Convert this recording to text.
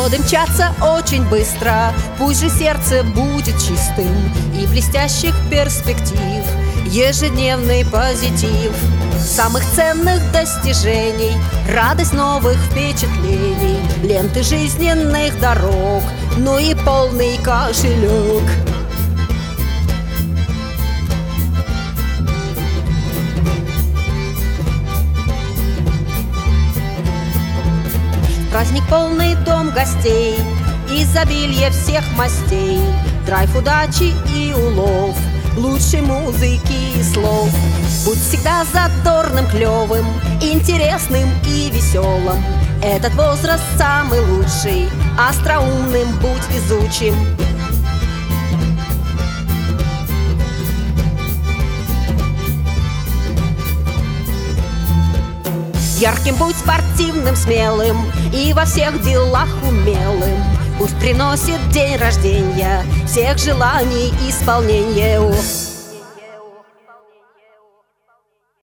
Годы мчатся очень быстро, пусть же сердце будет чистым и блестящих перспектив, ежедневный позитив, самых ценных достижений, радость новых впечатлений, ленты жизненных дорог, ну и полный кошелек. Праздник полный дом гостей, изобилие всех мастей, драйв удачи и улов, лучшей музыки и слов. Будь всегда задорным, клевым, интересным и веселым. Этот возраст самый лучший, остроумным будь везучим. Ярким будь, спортивным, смелым и во всех делах умелым. Пусть приносит день рождения всех желаний исполнение.